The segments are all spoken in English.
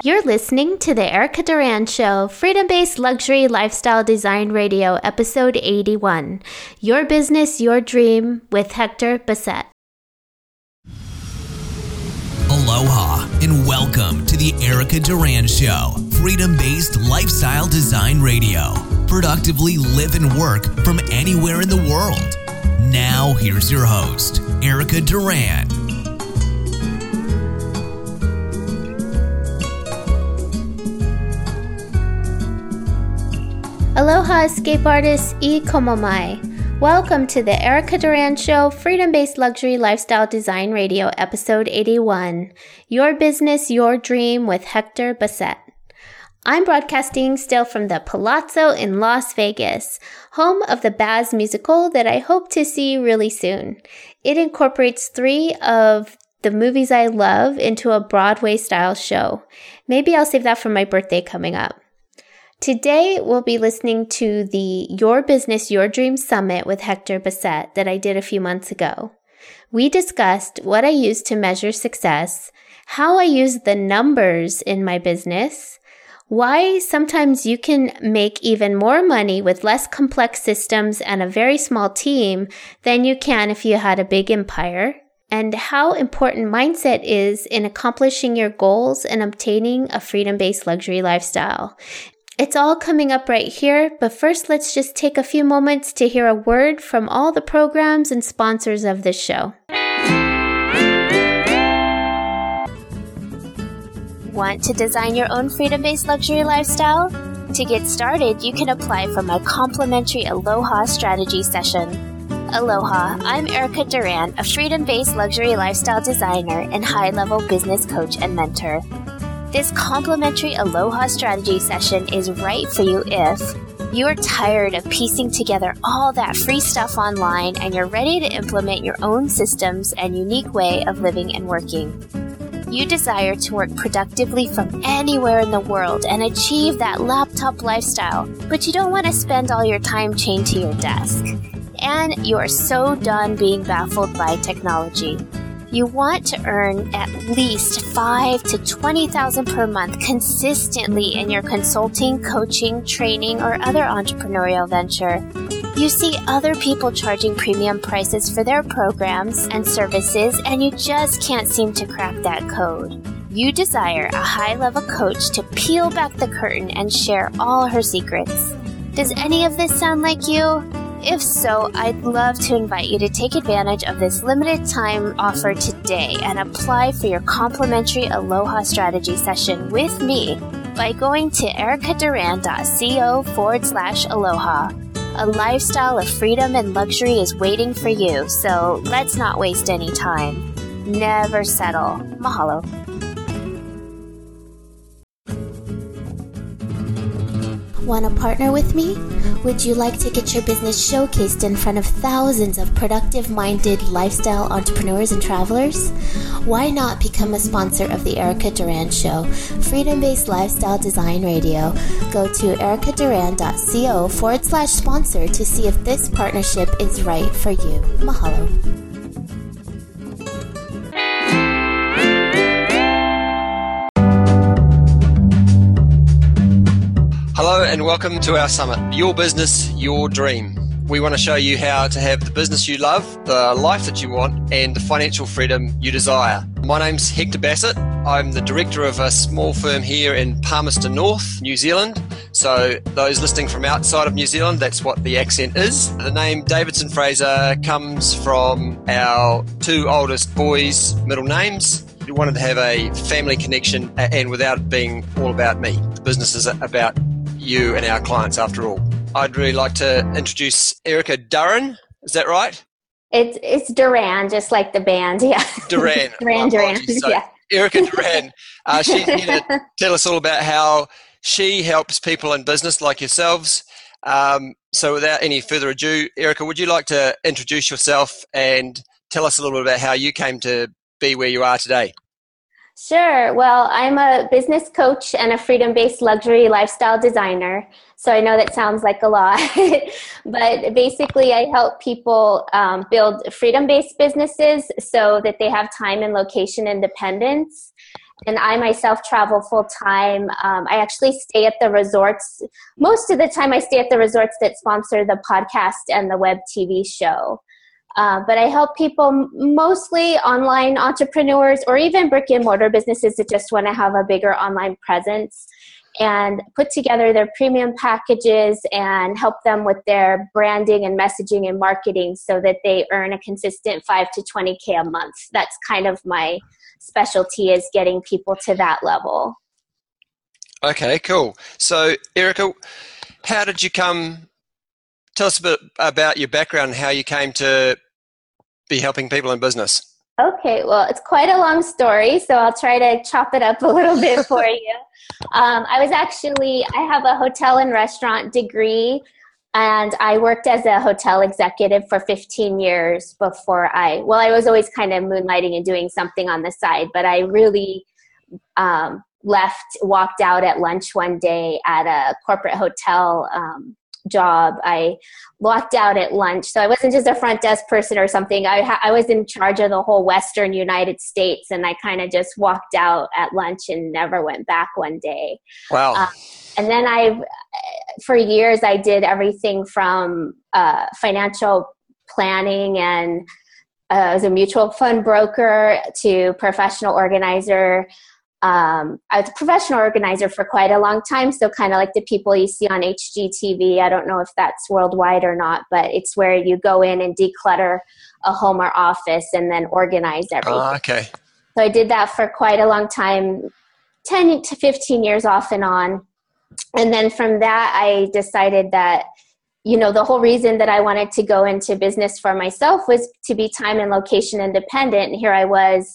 You're listening to the Erica Duran Show, Freedom-Based Luxury Lifestyle Design Radio, Episode 81. Your Business, Your Dream, with Hector Bassett. Aloha and welcome to the Erica Duran Show, Freedom-Based Lifestyle Design Radio. Productively live and work from anywhere in the world. Now here's your host, Erica Duran. Aloha, escape artists, I komo mai. Welcome to the Erica Duran Show, Freedom-Based Luxury Lifestyle Design Radio, Episode 81. Your Business, Your Dream, with Hector Bassett. I'm broadcasting still from the Palazzo in Las Vegas, home of the Baz musical that I hope to see really soon. It incorporates 3 of the movies I love into a Broadway-style show. Maybe I'll save that for my birthday coming up. Today, we'll be listening to the Your Business, Your Dream Summit with Hector Bassett that I did a few months ago. We discussed what I use to measure success, how I use the numbers in my business, why sometimes you can make even more money with less complex systems and a very small team than you can if you had a big empire, and how important mindset is in accomplishing your goals and obtaining a freedom-based luxury lifestyle. It's all coming up right here, but first let's just take a few moments to hear a word from all the programs and sponsors of this show. Want to design your own freedom-based luxury lifestyle? To get started, you can apply for my complimentary Aloha strategy session. Aloha, I'm Erica Duran, a freedom-based luxury lifestyle designer and high-level business coach and mentor. This complimentary Aloha strategy session is right for you if you're tired of piecing together all that free stuff online and you're ready to implement your own systems and unique way of living and working. You desire to work productively from anywhere in the world and achieve that laptop lifestyle, but you don't want to spend all your time chained to your desk. And you are so done being baffled by technology. You want to earn at least $5,000 to $20,000 per month consistently in your consulting, coaching, training, or other entrepreneurial venture. You see other people charging premium prices for their programs and services, and you just can't seem to crack that code. You desire a high-level coach to peel back the curtain and share all her secrets. Does any of this sound like you? If so, I'd love to invite you to take advantage of this limited time offer today and apply for your complimentary Aloha strategy session with me by going to ericaduran.co/aloha. A lifestyle of freedom and luxury is waiting for you, so let's not waste any time. Never settle. Mahalo. Want to partner with me? Would you like to get your business showcased in front of thousands of productive-minded lifestyle entrepreneurs and travelers? Why not become a sponsor of the Erica Duran Show, Freedom-Based Lifestyle Design Radio? Go to ericaduran.co/sponsor to see if this partnership is right for you. Mahalo. Hello and welcome to our summit, Your Business, Your Dream. We want to show you how to have the business you love, the life that you want, and the financial freedom you desire. My name's Hector Bassett. I'm the director of a small firm here in Palmerston North, New Zealand. So those listening from outside of New Zealand, that's what the accent is. The name Davidson Fraser comes from our 2 oldest boys' middle names. We wanted to have a family connection and without it being all about me. The business is about you and our clients after all. I'd really like to introduce Erica Duran. Is that right? It's Duran, just like the band, yeah. Duran. Duran, so, yeah. Erica Duran. She's here to tell us all about how she helps people in business like yourselves. So without any further ado, Erica, would you like to introduce yourself and tell us a little bit about how you came to be where you are today? Sure. Well, I'm a business coach and a freedom-based luxury lifestyle designer. So I know that sounds like a lot, but basically I help people build freedom-based businesses so that they have time and location independence and I myself travel full time. I actually stay at the resorts. Most of the time I stay at the resorts that sponsor the podcast and the web TV show. But I help people, mostly online entrepreneurs or even brick and mortar businesses that just want to have a bigger online presence, and put together their premium packages and help them with their branding and messaging and marketing so that they earn a consistent 5 to 20K a month. That's kind of my specialty, is getting people to that level. Okay, cool. So, Erica, how did you tell us a bit about your background and how you came to be helping people in business. Okay, well, it's quite a long story, so I'll try to chop it up a little bit for you. I have a hotel and restaurant degree, and I worked as a hotel executive for 15 years before I was always kind of moonlighting and doing something on the side, but I really walked out at lunch one day at a corporate hotel job. I walked out at lunch. So I wasn't just a front desk person or something. I was in charge of the whole Western United States, and I kind of just walked out at lunch and never went back one day. Wow. And then for years, I did everything from financial planning, and I was a mutual fund broker to professional organizer. I was a professional organizer for quite a long time, so kind of like the people you see on HGTV. I don't know if that's worldwide or not, but it's where you go in and declutter a home or office and then organize everything. Oh, okay. So I did that for quite a long time, 10 to 15 years off and on. And then from that, I decided that, the whole reason that I wanted to go into business for myself was to be time and location independent. And here I was,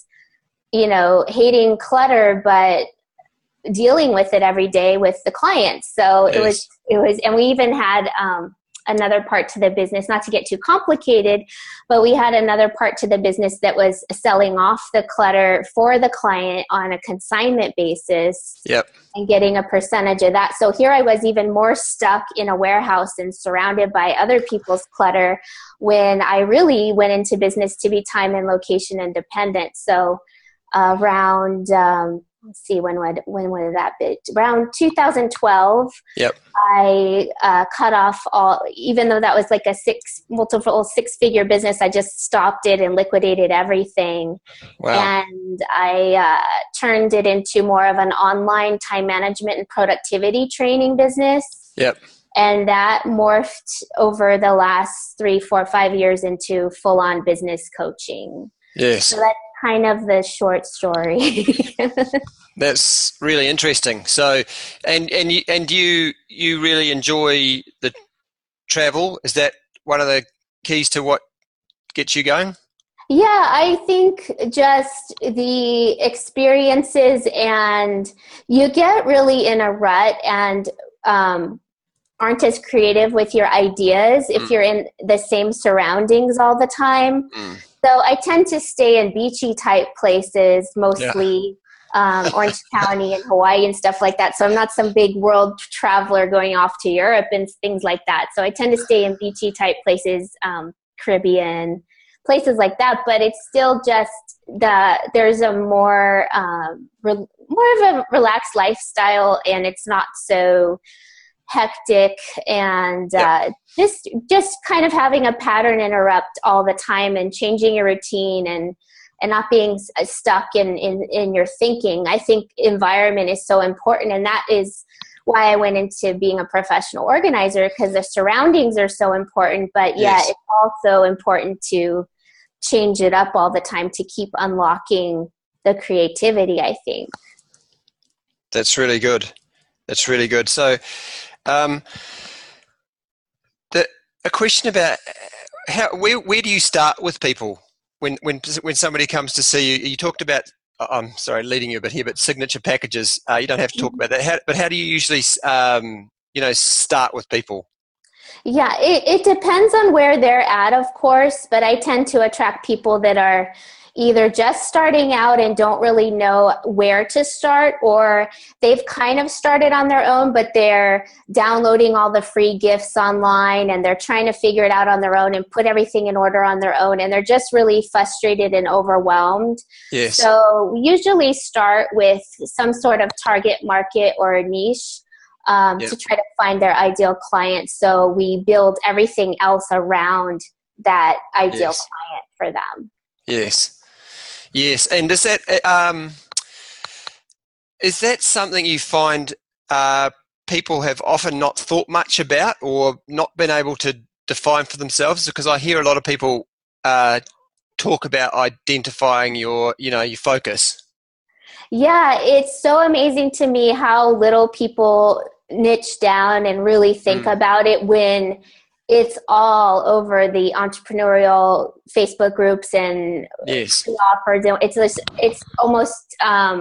hating clutter, but dealing with it every day with the clients. So yes. it was, and we even had another part to the business, not to get too complicated, but we had another part to the business that was selling off the clutter for the client on a consignment basis. Yep. And getting a percentage of that. So here I was even more stuck in a warehouse and surrounded by other people's clutter when I really went into business to be time and location independent. So around, when would that be? Around 2012. Yep. I cut off all, even though that was like a multiple six-figure business, I just stopped it and liquidated everything. Wow. And I turned it into more of an online time management and productivity training business. Yep. And that morphed over the last 3, 4, 5 years into full-on business coaching. Yes. So that's kind of the short story. That's really interesting. So, and you really enjoy the travel? Is that one of the keys to what gets you going? Yeah, I think just the experiences, and you get really in a rut and aren't as creative with your ideas if you're in the same surroundings all the time. So I tend to stay in beachy type places, mostly Orange County and Hawaii and stuff like that. So I'm not some big world traveler going off to Europe and things like that. So I tend to stay in beachy type places, Caribbean, places like that. But it's still just there's a more of a relaxed lifestyle, and it's not so hectic, and just kind of having a pattern interrupt all the time and changing your routine and not being stuck in your thinking. I think environment is so important, and that is why I went into being a professional organizer, because the surroundings are so important, but it's also important to change it up all the time to keep unlocking the creativity, I think. That's really good. So a question about where do you start with people when somebody comes to see you? You talked about, I'm sorry, leading you a bit here, but signature packages. You don't have to talk about that. But how do you usually start with people? Yeah, it depends on where they're at, of course, but I tend to attract people that are either just starting out and don't really know where to start, or they've kind of started on their own, but they're downloading all the free gifts online and they're trying to figure it out on their own and put everything in order on their own. And they're just really frustrated and overwhelmed. Yes. So we usually start with some sort of target market or a niche to try to find their ideal client. So we build everything else around that ideal client for them. Yes. And is that something you find people have often not thought much about or not been able to define for themselves? Because I hear a lot of people talk about identifying your focus. Yeah, it's so amazing to me how little people niche down and really think about it when it's all over the entrepreneurial Facebook groups and offers. It's almost,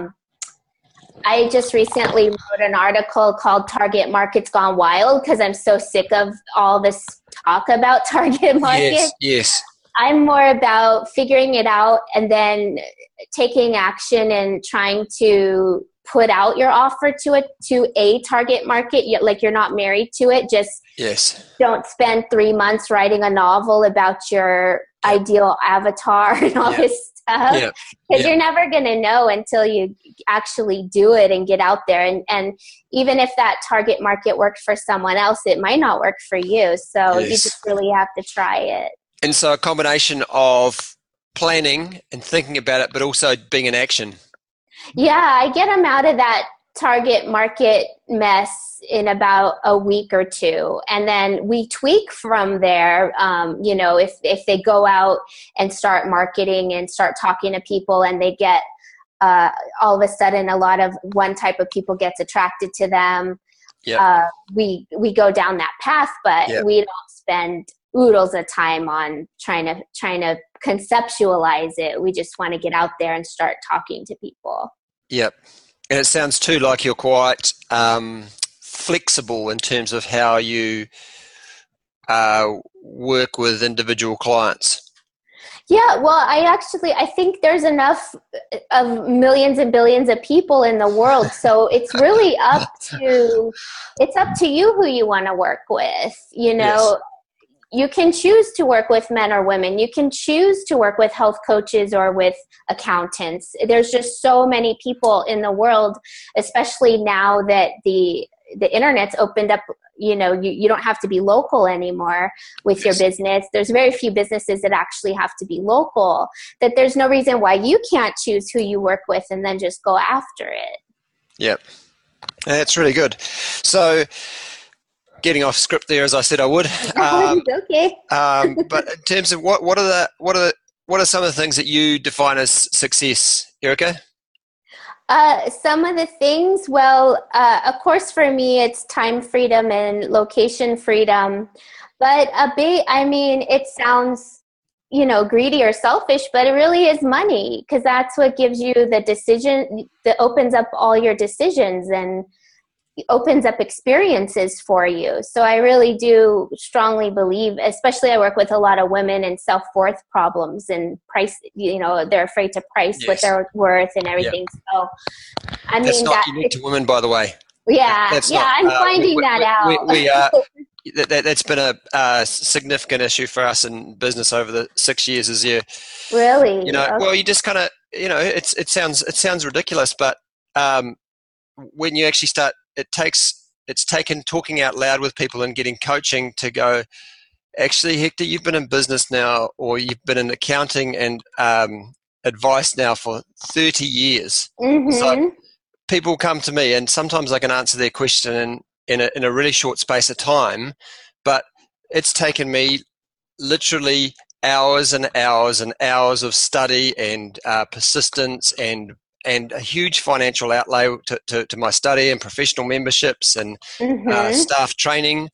I just recently wrote an article called Target Market's Gone Wild because I'm so sick of all this talk about target market. Yes. I'm more about figuring it out and then taking action and trying to put out your offer to a target market. Like, you're not married to it. Just don't spend 3 months writing a novel about your ideal avatar and all this stuff. Because you're never going to know until you actually do it and get out there. And even if that target market worked for someone else, it might not work for you. So you just really have to try it. And so a combination of planning and thinking about it, but also being in action. Yeah, I get them out of that target market mess in about a week or two. And then we tweak from there. If they go out and start marketing and start talking to people and they get all of a sudden a lot of one type of people gets attracted to them. We go down that path, but we don't spend oodles of time on trying to conceptualize it. We just want to get out there and start talking to people. Yep. And it sounds too like you're quite flexible in terms of how you work with individual clients. Yeah, well, I think there's enough of millions and billions of people in the world, so it's really up to you who you want to work with. You can choose to work with men or women. You can choose to work with health coaches or with accountants. There's just so many people in the world, especially now that the internet's opened up. You don't have to be local anymore with your business. There's very few businesses that actually have to be local, that there's no reason why you can't choose who you work with and then just go after it. Yep. That's really good. So, getting off script there, as I said I would. Okay. But in terms of what are some of the things that you define as success, Erica? Some of the things, of course, for me, it's time freedom and location freedom. But it sounds, greedy or selfish, but it really is money, because that's what gives you the decision that opens up all your decisions and opens up experiences for you. So I really do strongly believe, especially I work with a lot of women and self-worth problems and price, they're afraid to price what they're worth and everything. So, that's not unique to women, by the way. Yeah. I'm finding that out. That's been a significant issue for us in business over the 6 years. Really? Well, you just kind of, it sounds ridiculous, but when you actually start, it's taken talking out loud with people and getting coaching to go, actually, Hector, you've been in business now, or you've been in accounting and advice now for 30 years. Mm-hmm. So people come to me, and sometimes I can answer their question in a really short space of time, but it's taken me literally hours and hours and hours of study and persistence and a huge financial outlay to my study and professional memberships and staff training.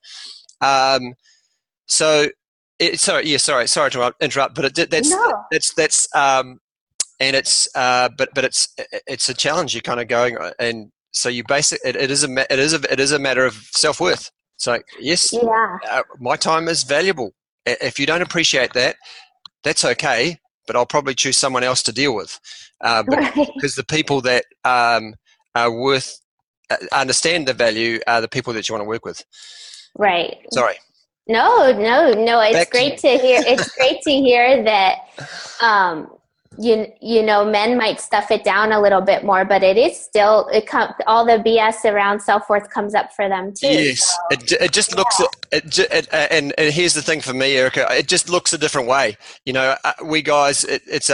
Sorry to interrupt, but it's a challenge. You're kind of going, and so you it is a matter of self-worth. So yes, my time is valuable. If you don't appreciate that, that's okay. but I'll probably choose someone else to deal with, because the people that are worth understand the value are the people that you want to work with. Right. Sorry. No. It's great to hear. It's great to hear that. Men might stuff it down a little bit more, but it is still all the BS around self-worth comes up for them too. Yes, so, it just looks. And here's the thing for me, Erica. It just looks a different way. We guys, it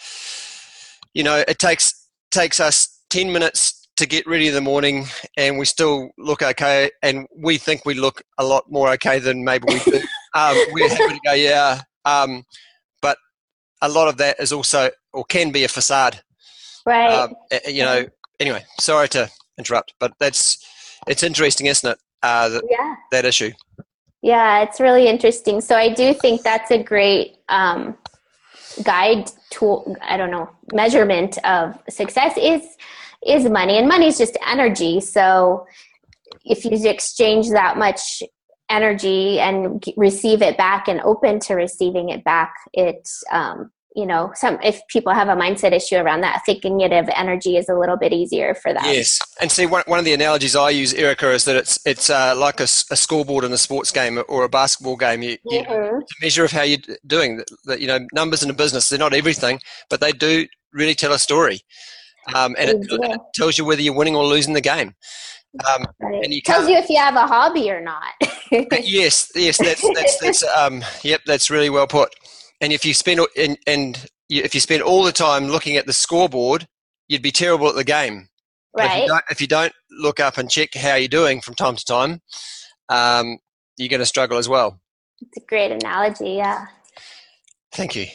takes us 10 minutes to get ready in the morning, and we still look okay, and we think we look a lot more okay than maybe we do. We're happy to go, yeah. But a lot of that is also, or can be, a facade. Right. Anyway, sorry to interrupt, but it's interesting, isn't it? That issue. Yeah, it's really interesting. So I do think that's a great guide tool. I don't know, measurement of success is money, and money is just energy. So if you exchange that much energy and receive it back and open to receiving it back, it's if people have a mindset issue around that, thinking it of energy is a little bit easier for them. Yes, and see, one of the analogies I use, Erica, is that it's like a scoreboard in a sports game or a basketball game. You to measure of how you're doing. That numbers in a business, they're not everything, but they do really tell a story, and it tells you whether you're winning or losing the game. Right. And it tells you if you have a hobby or not. Yes, that's really well put. And if you spend if you spend all the time looking at the scoreboard, you'd be terrible at the game. Right. If you don't look up and check how you're doing from time to time, you're going to struggle as well. It's a great analogy, yeah. Thank you.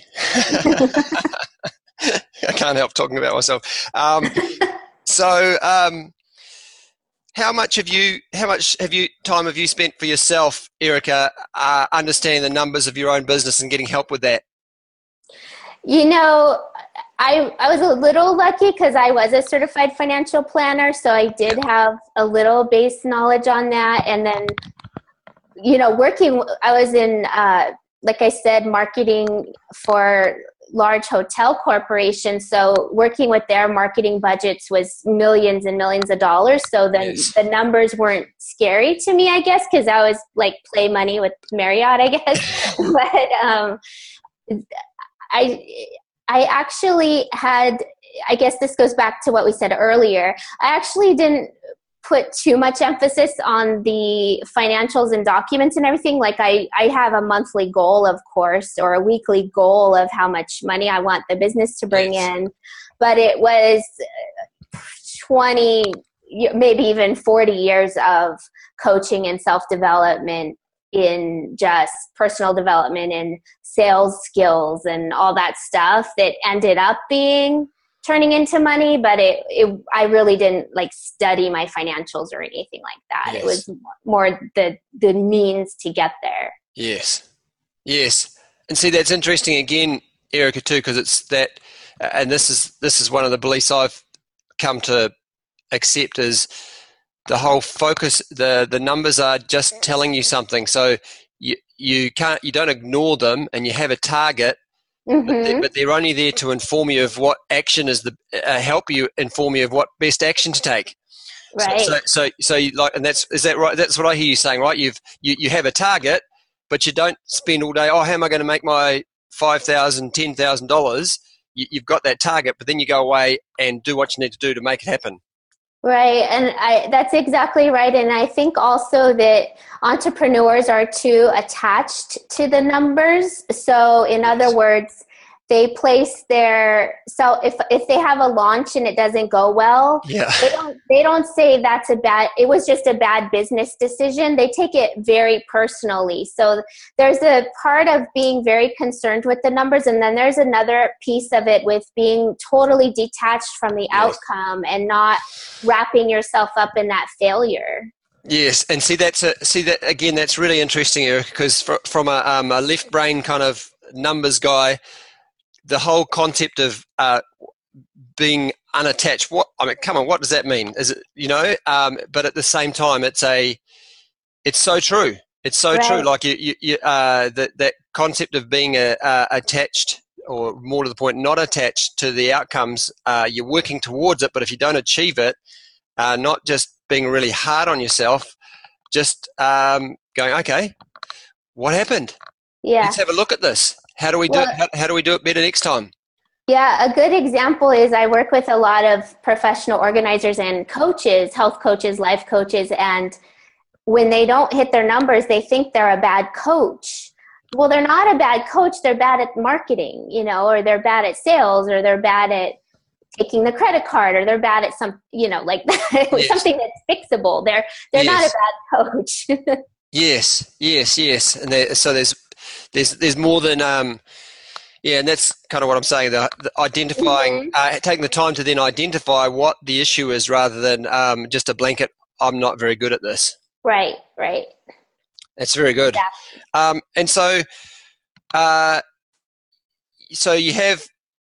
I can't help talking about myself. How much time have you spent for yourself, Erica, understanding the numbers of your own business and getting help with that? I was a little lucky because I was a certified financial planner, so I did have a little base knowledge on that. And then, I was in, like I said, marketing for large hotel corporations. So working with their marketing budgets was millions and millions of dollars. So then the numbers weren't scary to me, I guess, because I was like play money with Marriott, I guess. But I actually had, I guess this goes back to what we said earlier. I actually didn't put too much emphasis on the financials and documents and everything. Like I have a monthly goal, of course, or a weekly goal of how much money I want the business to bring in. But it was 20, maybe even 40 years of coaching and self-development in just personal development and sales skills and all that stuff that ended up turning into money, but I really didn't study my financials or anything like that. Yes. It was more the means to get there. Yes. And see, that's interesting again, Erica, too, because it's that, and this is one of the beliefs I've come to accept, is the whole focus. The numbers are just telling you something, so you don't ignore them, and you have a target. Mm-hmm. But they're only there to inform you of what action is help you inform you of what best action to take. Right. So you and is that right? That's what I hear you saying, right? You have a target, but you don't spend all day. Oh, how am I going to make my $5,000, $10,000? You've got that target, but then you go away and do what you need to do to make it happen. Right, and that's exactly right. And I think also that entrepreneurs are too attached to the numbers. So in other words, they place if they have a launch and it doesn't go well, they don't say it was just a bad business decision. They take it very personally. So there's a part of being very concerned with the numbers, and then there's another piece of it with being totally detached from the outcome and not wrapping yourself up in that failure. Yes, and see that again. That's really interesting, Eric, because from a left brain kind of numbers guy, the whole concept of being unattached. Come on, what does that mean? Is it But at the same time, it's so true. It's so true. Like that concept of being attached or more to the point, not attached to the outcomes. You're working towards it, but if you don't achieve it, not just being really hard on yourself, just going, okay, what happened? Yeah. Let's have a look at this. How do we do it? How do we do it better next time? Yeah, a good example is I work with a lot of professional organizers and coaches, health coaches, life coaches, and when they don't hit their numbers, they think they're a bad coach. Well, they're not a bad coach. They're bad at marketing, or they're bad at sales, or they're bad at taking the credit card, or they're bad at some, like that. Yes. Something that's fixable. They're Yes. not a bad coach. Yes. And so there's more than and that's kind of what I'm saying. The identifying, taking the time to then identify what the issue is, rather than just a blanket. I'm not very good at this. Right. That's very good. Yeah. And so, you've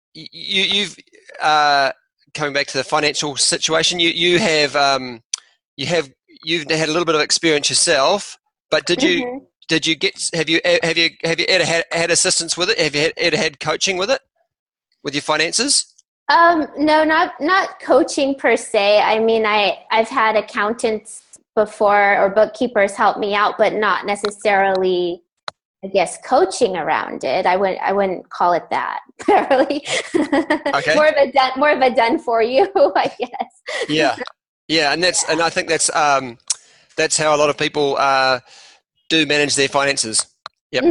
coming back to the financial situation. You've had a little bit of experience yourself, but did you have you ever had assistance with it? Have you ever had coaching with it, with your finances? No, not coaching per se. I mean, I've had accountants before, or bookkeepers help me out, but not necessarily, I guess, coaching around it. I wouldn't call it that. Really. Okay. more of a done for you, I guess. Yeah, and I think that's how a lot of people do manage their finances. Yep.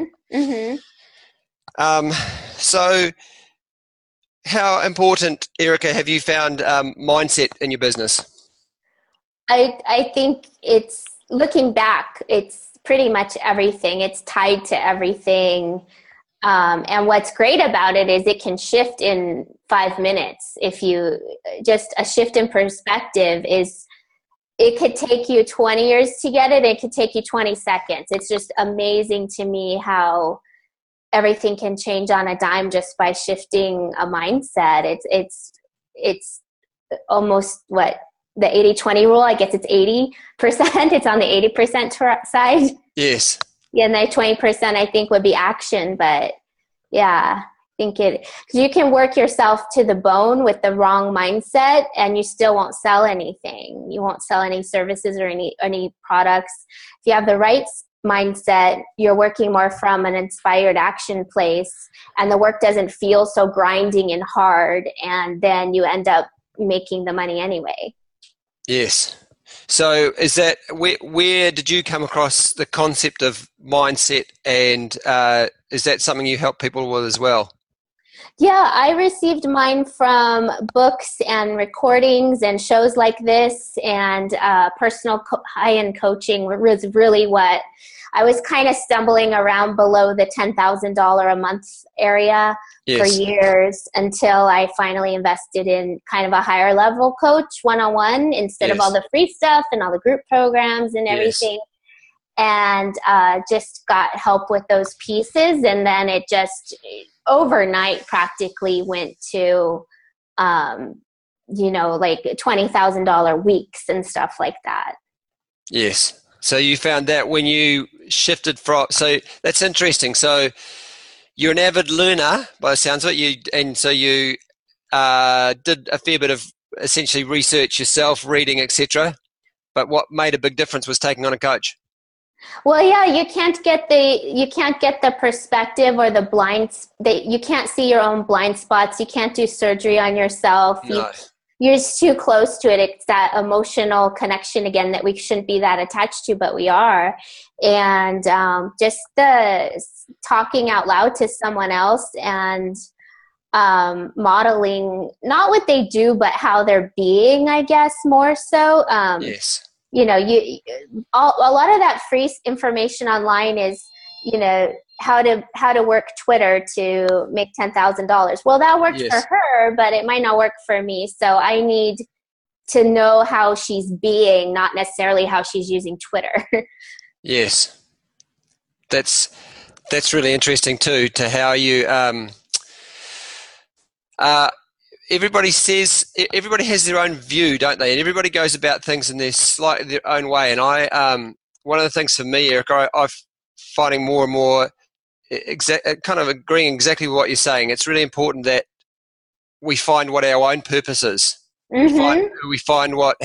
So, how important, Erica, have you found mindset in your business? I think it's, looking back, it's pretty much everything. It's tied to everything. And what's great about it is it can shift in 5 minutes. Just a shift in perspective it could take you 20 years to get it. It could take you 20 seconds. It's just amazing to me how everything can change on a dime just by shifting a mindset. It's almost the 80-20 rule. I guess it's 80%. It's on the 80% side. Yes. Yeah, and the 20% I think would be action, but yeah, I think because you can work yourself to the bone with the wrong mindset and you still won't sell anything. You won't sell any services or any products. If you have the right mindset, you're working more from an inspired action place, and the work doesn't feel so grinding and hard, and then you end up making the money anyway. Yes. So is that where did you come across the concept of mindset, and is that something you help people with as well? Yeah, I received mine from books and recordings and shows like this, and personal high-end coaching was really what I was kind of stumbling around below the $10,000 a month area for years, until I finally invested in kind of a higher level coach one-on-one instead of all the free stuff and all the group programs and everything. And just got help with those pieces. And then it just overnight practically went to, like $20,000 weeks and stuff like that. Yes. So you found that when you shifted from, so that's interesting. So you're an avid learner by the sounds of it. You did a fair bit of essentially research yourself, reading, etc. But what made a big difference was taking on a coach. Well, yeah, you can't get the perspective or the you can't see your own blind spots. You can't do surgery on yourself. No. You're just too close to it. It's that emotional connection again that we shouldn't be that attached to, but we are. And just the talking out loud to someone else and modeling not what they do, but how they're being, I guess, more so. Yes. A lot of that free information online is, how to work Twitter to make $10,000. Well, that worked for her, but it might not work for me. So I need to know how she's being, not necessarily how she's using Twitter. Yes. That's really interesting too, to how you, everybody has their own view, don't they? And everybody goes about things in their own way. And one of the things for me, Erica, I'm finding more and more kind of agreeing exactly with what you're saying. It's really important that we find what our own purpose is. Mm-hmm. We find what,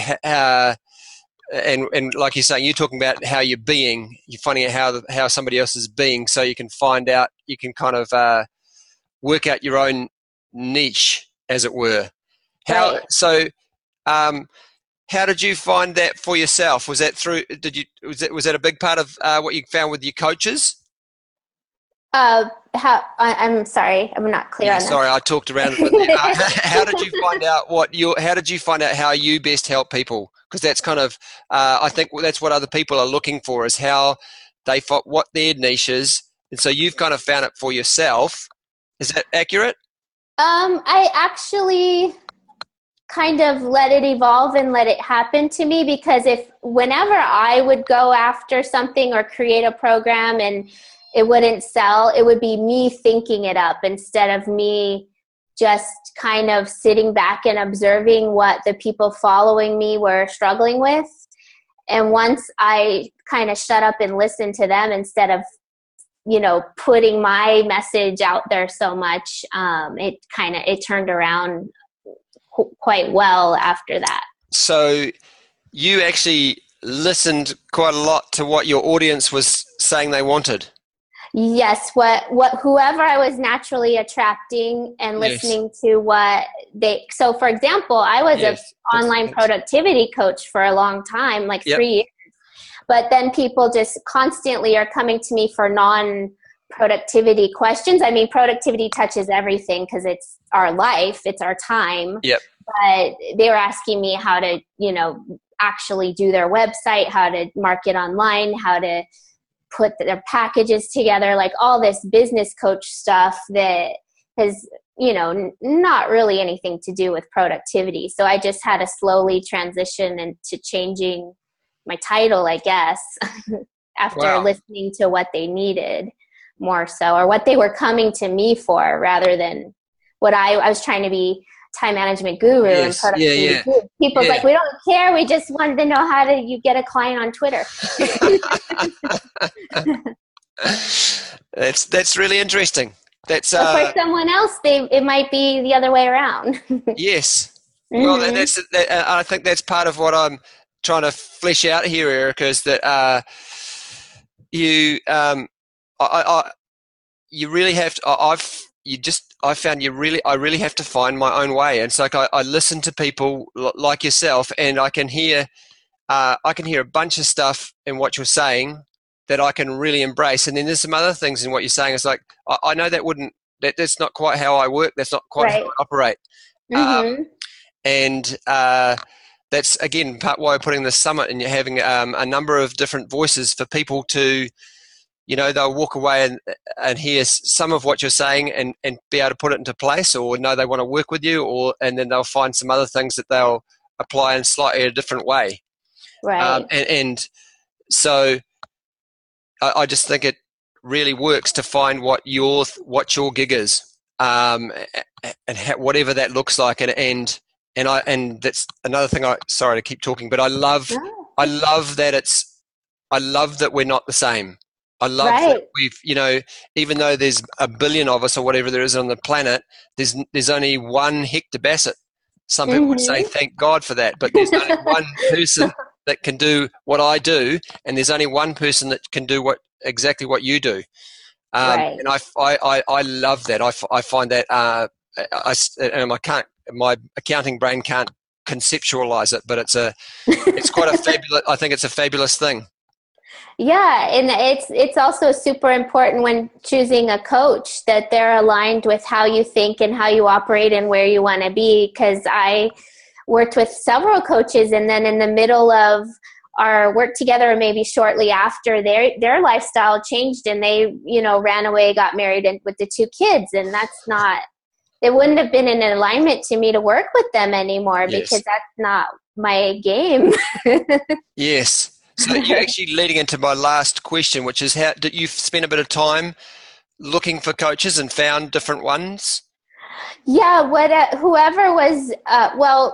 and like you're saying, you're talking about how you're being. You're finding out how somebody else is being, so you can find out. You can kind of work out your own niche, as it were. Right. How did you find that for yourself? Was that through? Was that a big part of what you found with your coaches? I'm sorry, I'm not clear on that. Sorry, I talked around it. But, how did you find out how did you find out how you best help people? Because that's kind of, I think that's what other people are looking for, is how they what their niche is, and so you've kind of found it for yourself. Is that accurate? I actually kind of let it evolve and let it happen to me, because whenever I would go after something or create a program and it wouldn't sell, it would be me thinking it up instead of me just kind of sitting back and observing what the people following me were struggling with. And once I kind of shut up and listened to them instead of, putting my message out there so much, it turned around quite well after that. So you actually listened quite a lot to what your audience was saying they wanted. Yes, whoever I was naturally attracting and listening to what so for example, I was an online productivity coach for a long time, like 3 years. But then people just constantly are coming to me for non-productivity questions. I mean, productivity touches everything because it's our life, it's our time. Yep. But they were asking me how to, actually do their website, how to market online, how to put their packages together, like all this business coach stuff that has, not really anything to do with productivity. So I just had to slowly transition into changing my title, I guess, after listening to what they needed more so, or what they were coming to me for, rather than what I was trying to be time management guru and productivity guru. People's like, we don't care. We just wanted to know how you get a client on Twitter. That's really interesting. That's for someone else, it might be the other way around. Yes. Mm-hmm. Well, I think that's part of what I'm trying to flesh out here, Erica, is that you really have to. I found I really have to find my own way. And it's like I listen to people like yourself, and I can hear a bunch of stuff in what you're saying that I can really embrace. And then there's some other things in what you're saying. It's like I know that's not quite how I work. That's not quite how I operate. Mm-hmm. And that's again part why we're putting this summit, and you're having a number of different voices for people to. They'll walk away and hear some of what you're saying and be able to put it into place, or know they want to work with you, and then they'll find some other things that they'll apply in slightly a different way. Right. And so I just think it really works to find what your gig is, and whatever that looks like. And that's another thing. Sorry to keep talking, but I love that we're not the same. I love that we've, even though there's a billion of us or whatever there is on the planet, there's only one Hector Bassett. Some people would say, thank God for that, but there's only one person that can do what I do, and there's only one person that can do exactly what you do. And I love that. I find that my accounting brain can't conceptualize it, but it's quite a fabulous. I think it's a fabulous thing. Yeah, and it's also super important when choosing a coach that they're aligned with how you think and how you operate and where you want to be. Because I worked with several coaches, and then in the middle of our work together, maybe shortly after, their lifestyle changed, and they ran away, got married, and with the 2 kids, and it wouldn't have been in alignment to me to work with them anymore because that's not my game. Yes. So you're actually leading into my last question, which is how did you spend a bit of time looking for coaches and found different ones? Yeah, whoever was,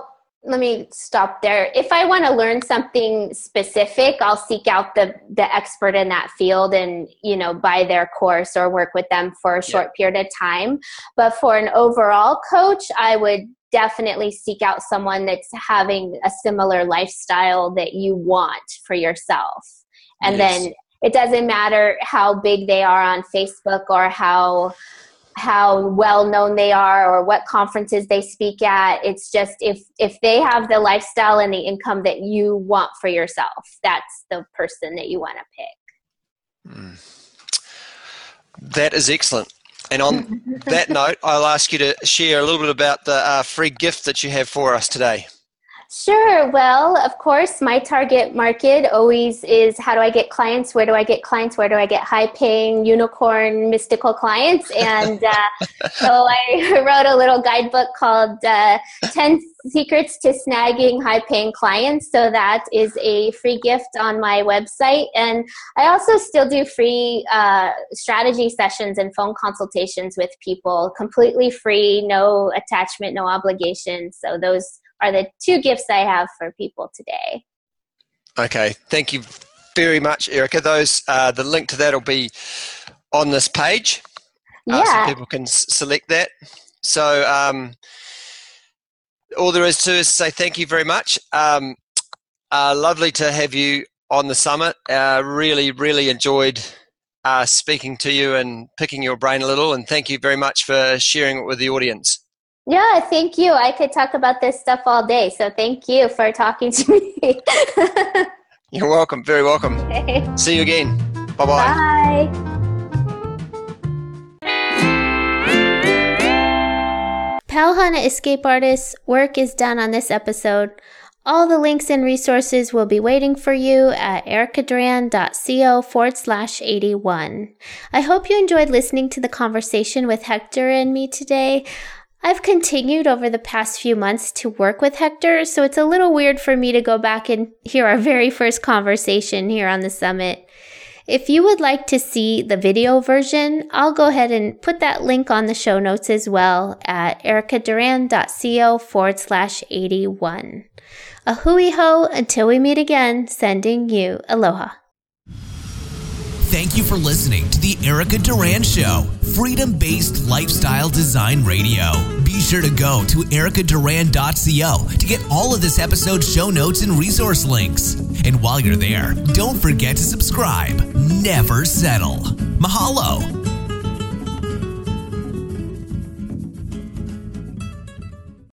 let me stop there. If I want to learn something specific, I'll seek out the expert in that field and, buy their course or work with them for a short period of time. But for an overall coach, I would definitely seek out someone that's having a similar lifestyle that you want for yourself. And then it doesn't matter how big they are on Facebook or how well known they are or what conferences they speak at. It's just if they have the lifestyle and the income that you want for yourself, that's the person that you want to pick. That is excellent. And on that note, I'll ask you to share a little bit about the free gift that you have for us today. Sure. Well, of course, my target market always is, how do I get clients? Where do I get clients? Where do I get high-paying, unicorn, mystical clients? And so I wrote a little guidebook called 10 Secrets to Snagging High-Paying Clients. So that is a free gift on my website. And I also still do free strategy sessions and phone consultations with people, completely free, no attachment, no obligation. So those are the 2 gifts I have for people today. Okay, thank you very much, Erica. Those the link to that will be on this page, so people can select that. So all there is to is say thank you very much. Lovely to have you on the summit. Really, really enjoyed speaking to you and picking your brain a little, and thank you very much for sharing it with the audience. Yeah, thank you. I could talk about this stuff all day, so thank you for talking to me. You're welcome. Very welcome. Okay. See you again. Bye-bye. Bye. Pauhana Escape Artist's work is done on this episode. All the links and resources will be waiting for you at ericaduran.co/81. I hope you enjoyed listening to the conversation with Hector and me today. I've continued over the past few months to work with Hector, so it's a little weird for me to go back and hear our very first conversation here on the summit. If you would like to see the video version, I'll go ahead and put that link on the show notes as well at ericaduran.co/81. A hui ho until we meet again, sending you aloha. Thank you for listening to the Erica Duran Show, freedom-based lifestyle design radio. Be sure to go to ericaduran.co to get all of this episode's show notes and resource links. And while you're there, don't forget to subscribe. Never settle. Mahalo.